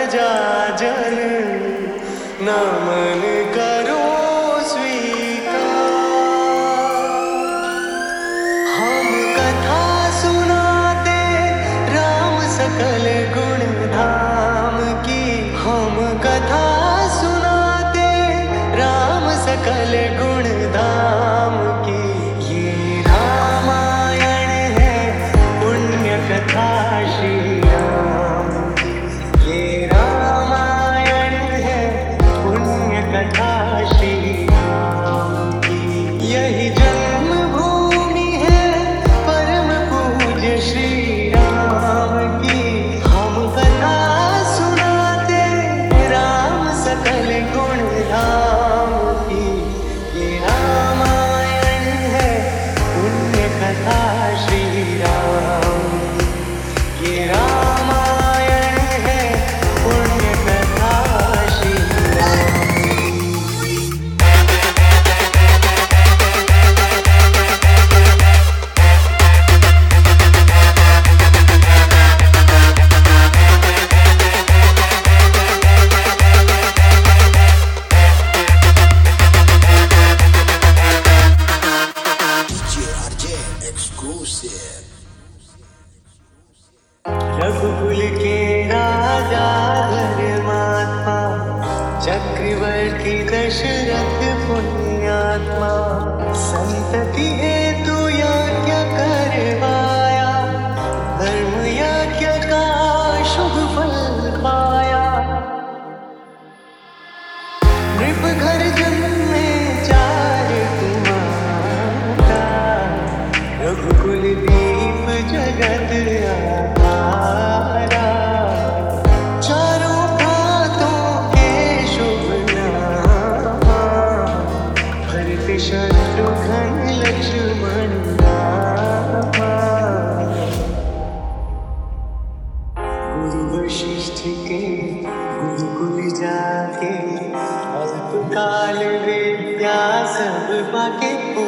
प्रजा जन न मन करो स्वीकार। हम कथा सुनाते राम सकल गुण धाम की। हम कथा सुनाते राम सकल गुण धाम की। ये रामायण है पुण्य कथा श्री राम की। ये रामायण है पुण्य कथा श्री राम की। यही जन्मभूमि है परम पूज्य श्री राम की। हम कथा सुनाते राम सकल गुण धाम की। ये रामायण है पुण्य कथा श्री राम की। ये रामायण है पुण्य कथा श्री राम की। रघुकुल के राजा धर्मात्मा चक्रवर्ती दशरथ पुण्यात्मा। संतति हेतु यज्ञ करवाया धर्म यज्ञ का शुभ फल पाया। नृप घर जन्मे चार कुमारा रघुकुल दीप जगत आधारा। चारों भ्रातों के शुभ नामा भरत शत्रुघ्न लक्ष्मण रामा। गुरु वशिष्ठ के गुरुकुल जाके अल्पकाल विद्या सब पाके